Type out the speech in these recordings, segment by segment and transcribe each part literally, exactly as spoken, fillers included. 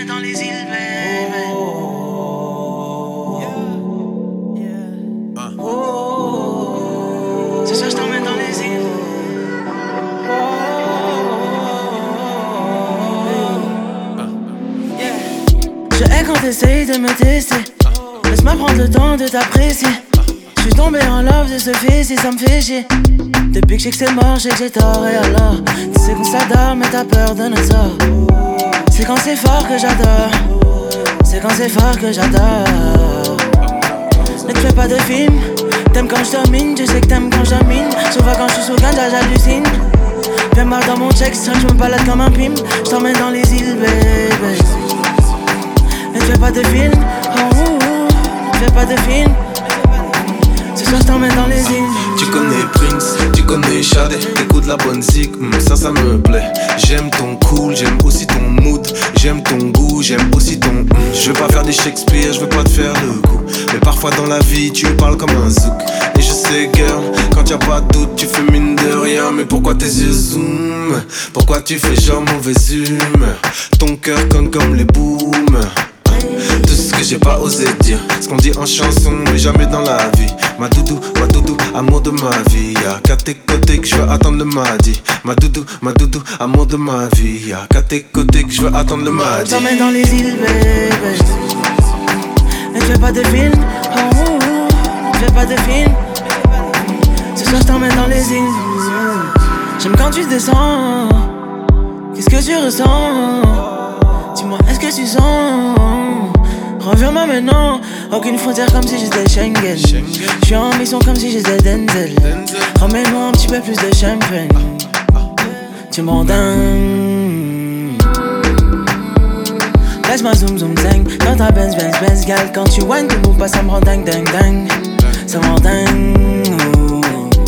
dans les îles, baby. Ce soir je t'emmène dans les îles. Je hais quand t'essayes de me tester. Laisse-moi prendre le temps de t'apprécier. Je suis tombé en love de ce fils et ça me fait chier. Depuis que je sais que c'est mort, je sais que j'ai tort. Et alors, tu sais qu'on s'adore mais t'as peur de notre sort. C'est quand c'est fort que j'adore. C'est quand c'est fort que j'adore. Ne te fais pas de film. T'aimes quand je domine, tu sais que t'aimes quand je domine. Souvent quand je suis sous ganja, j'hallucine. Viens me voir dans mon check, je me balade comme un pim. Je t'emmène dans les îles, baby. Ne te fais pas de film. Oh, oh, oh. Ne te fais pas de film. Ce soir je t'emmène dans les îles. Tu connais Prince, tu connais Shadé. T'écoutes la bonne zik, mm, ça ça me plaît. J'aime ton cool, j'aime aussi ton mood. J'aime ton goût, j'aime aussi ton mm. Je veux pas faire des Shakespeare, je veux pas te faire le coup. Mais parfois dans la vie tu parles comme un zouk. Et je sais girl, quand y'a pas de doute tu fais mine de rien. Mais pourquoi tes yeux zoom? Pourquoi tu fais genre mauvaise humeur? Ton cœur conne comme les booms. Tout ce que j'ai pas osé dire, ce qu'on dit en chanson mais jamais dans la vie. Ma doudou, ma doudou, amour de ma vie. Y'a qu'à tes côtés que je veux attendre le mardi. Ma doudou, ma doudou, amour de ma vie. Y'a qu'à tes côtés que je veux attendre le mardi. T'emmène dans les îles, baby. Ne fais pas de film. Oh, oh, oh. Ne fais pas de film. Ce soir je t'emmène dans les îles. J'aime quand tu descends. Qu'est-ce que tu ressens? Dis-moi, est-ce que tu sens? Reviens-moi maintenant. Aucune frontière comme si j'étais Schengen. J'suis en mission comme si j'étais Denzel. Ramène-moi un petit peu plus de champagne. Tu m'en dingue. Laisse-moi zoom zoom zang. Dans ta Benz Benz Benz gal. Quand tu whines, tu bouges pas, ça me rend dingue dingue dingue. Ça me rend dingue. Oh.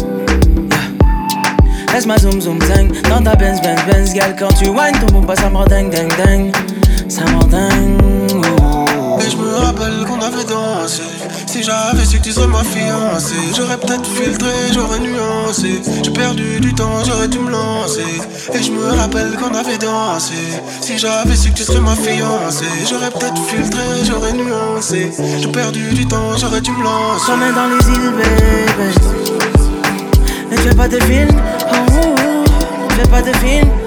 Yeah. Laisse-moi zoom zoom zang. Dans ta Benz Benz Benz gal. Quand tu whines, tu bouges pas, ça me rend dingue dingue dingue. Ça me rend dingue. Oh. Et je me rappelle qu'on avait dansé. Si j'avais su que tu serais ma fiancée, j'aurais peut-être filtré, j'aurais nuancé. J'ai perdu du temps, j'aurais dû me lancer. Et je me rappelle qu'on avait dansé. Si j'avais su que tu serais ma fiancée, j'aurais peut-être filtré, j'aurais nuancé. J'ai perdu du temps, j'aurais dû me lancer. T'emmène dans les îles, baby. Ne fais pas de film. Oh, oh, oh. Ne fais pas de film.